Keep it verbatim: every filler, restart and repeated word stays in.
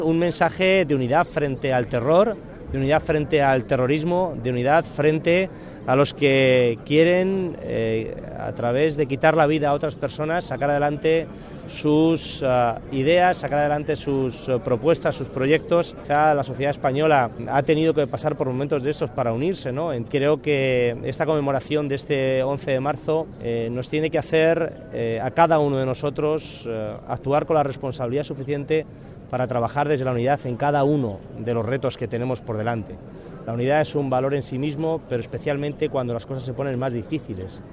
Un mensaje de unidad frente al terror, de unidad frente al terrorismo, de unidad frente a los que quieren, eh, a través de quitar la vida a otras personas, sacar adelante sus uh, ideas, sacar adelante sus uh, propuestas, sus proyectos. Quizá la sociedad española ha tenido que pasar por momentos de estos para unirse, ¿no? Creo que esta conmemoración de este once de marzo eh, nos tiene que hacer eh, a cada uno de nosotros eh, actuar con la responsabilidad suficiente para trabajar desde la unidad en cada uno de los retos que tenemos por delante. La unidad es un valor en sí mismo, pero especialmente cuando las cosas se ponen más difíciles.